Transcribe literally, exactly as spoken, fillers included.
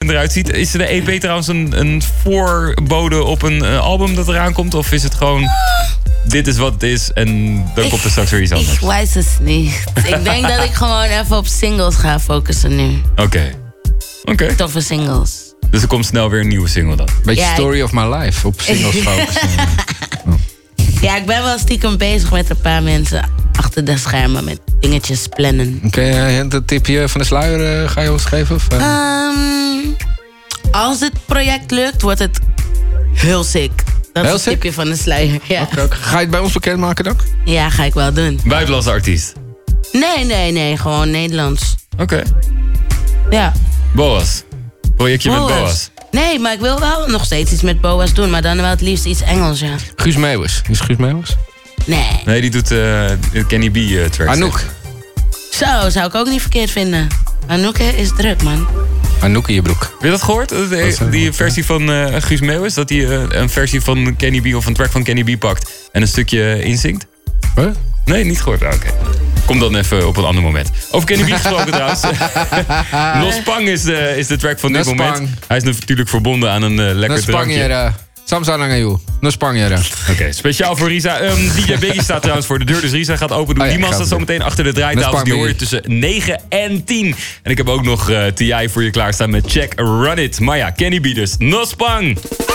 eruit ziet. Is de E P trouwens een, een voorbode op een uh, album dat eraan komt? Of is het gewoon... Dit is wat het is en dan komt er straks weer iets anders? Ik weet het niet. Ik denk dat ik gewoon even op singles ga focussen nu. Oké. Okay. Oké. Okay. Toffe singles. Dus er komt snel weer een nieuwe single dan? Beetje ja, story ik... of my life. Op singles focussen. oh. Ja, ik ben wel stiekem bezig met een paar mensen achter de schermen met dingetjes plannen. Oké, okay, dat tipje van de sluier uh, ga je ons geven? Of, uh? um, als het project lukt, wordt het heel sick. Dat heel is het tipje van de sluier. Ja. Okay, okay. Ga je het bij ons bekendmaken dan? Ja, ga ik wel doen. Buitenlandse artiest? Nee, nee, nee. Gewoon Nederlands. Oké. Okay. Ja. Boas. Projectje Boas. met Boas. Nee, maar ik wil wel nog steeds iets met Boas doen. Maar dan wel het liefst iets Engels, ja. Guus Meeuwis. Is Guus Meeuwis? Nee. Nee, die doet uh, Kenny B uh, tracks. Anouk. Zo, zou ik ook niet verkeerd vinden. Anouk is druk, man. Anouk in je broek. Heb je dat gehoord? De, die versie van uh, Guus Meeuwis? Dat hij uh, een versie van Kenny B of een track van Kenny B pakt en een stukje inzingt? Huh? Nee, niet gehoord. Ah, Oké. Okay. Kom dan even op een ander moment. Over Kenny B gesproken trouwens. Los Pang is de, is de track van dit moment. Pang. Hij is natuurlijk verbonden aan een uh, lekker drankje. Samsung aan jou. No Spanjaarden. Oké, okay, speciaal voor Risa. Um, D J Biggie staat trouwens voor de deur, dus Risa gaat open doen. Oh ja, die man staat zo meteen achter de draaitafel. Die hoor je tussen negen en tien. En ik heb ook nog uh, T I voor je klaarstaan met Check Run It. Maar ja, Kenny B dus. No Spang!